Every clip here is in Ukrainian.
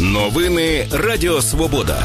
Новини Радіо Свобода.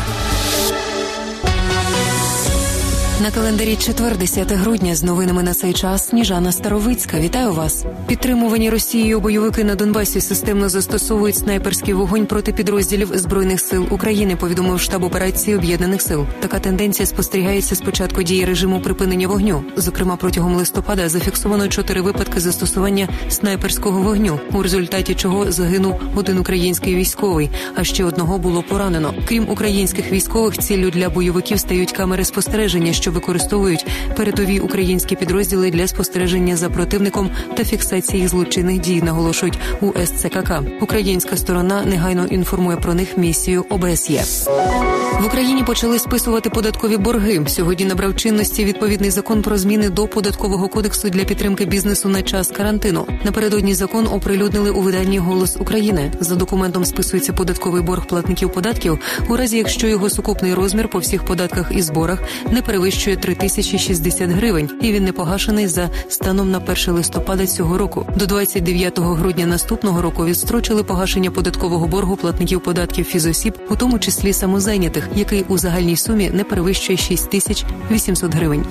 На календарі четвер, 10 грудня, з новинами на цей час Сніжана Старовицька. Вітаю вас. Підтримувані Росією бойовики на Донбасі системно застосовують снайперський вогонь проти підрозділів Збройних сил України, повідомив штаб операції Об'єднаних сил. Така тенденція спостерігається з початку дії режиму припинення вогню. Зокрема, протягом листопада зафіксовано 4 випадки застосування снайперського вогню, у результаті чого загинув один український військовий, а ще одного було поранено. Крім українських військових, ціллю для бойовиків стають камери спостереження, що використовують передові українські підрозділи для спостереження за противником та фіксації злочинних дій, наголошують у СЦКК. Українська сторона негайно інформує про них місію ОБСЄ. В Україні почали списувати податкові борги. Сьогодні набрав чинності відповідний закон про зміни до Податкового кодексу для підтримки бізнесу на час карантину. Напередодні закон оприлюднили у виданні «Голос України». За документом списується податковий борг платників податків у разі, якщо його сукупний розмір по всіх податках і зборах не перевищує 3060 гривень, і він не погашений за станом на 1 листопада цього року. До 29 грудня наступного року відстрочили погашення податкового боргу платників податків фізосіб, у тому числі самозайнятих, який у загальній сумі не перевищує 6800 гривень.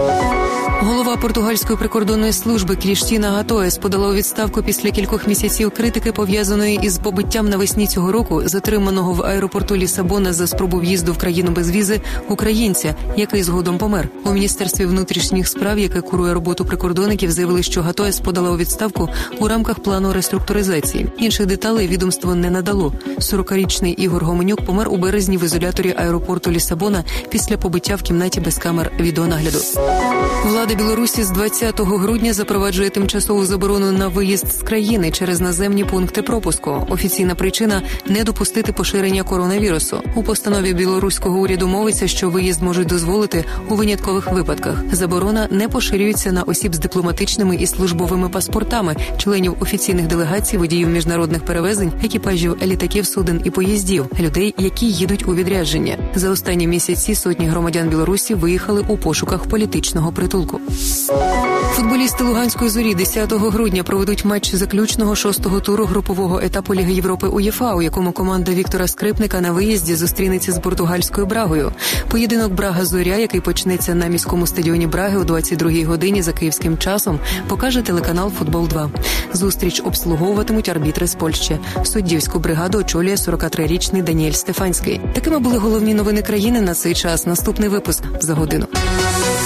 Голова португальської прикордонної служби Кріштіна Гатоес подала у відставку після кількох місяців критики, пов'язаної із побиттям навесні цього року затриманого в аеропорту Лісабона за спробу в'їзду в країну без візи українця, який згодом помер. У Міністерстві внутрішніх справ, яке курує роботу прикордонників, заявили, що Гатоес подала у відставку у рамках плану реструктуризації. Інших деталей відомство не надало. 40-річний Ігор Гоменюк помер у березні в ізоляторі аеропорту Лісабона після побиття в кімнаті без камер відеонагляду. Влада Білорусі з 20 грудня запроваджує тимчасову заборону на виїзд з країни через наземні пункти пропуску. Офіційна причина – не допустити поширення коронавірусу. У постанові білоруського уряду мовиться, що виїзд можуть дозволити у виняткових випадках. Заборона не поширюється на осіб з дипломатичними і службовими паспортами, членів офіційних делегацій, водіїв міжнародних перевезень, екіпажів літаків, суден і поїздів, людей, які їдуть у відрядження. За останні місяці сотні громадян Білорусі виїхали у пошуках політичного притулку. Футболісти Луганської «Зорі» 10 грудня проведуть матч заключного 6-го туру групового етапу Ліги Європи УЄФА, у якому команда Віктора Скрипника на виїзді зустрінеться з португальською Брагою. Поєдинок Брага-Зоря, який почнеться на міському стадіоні Браги о 22-й годині за київським часом, покаже телеканал «Футбол-2». Зустріч обслуговуватимуть арбітри з Польщі. Суддівську бригаду очолює 43-річний Даніель Стефанський. Такими були головні новини країни на цей час. Наступний випуск за годину.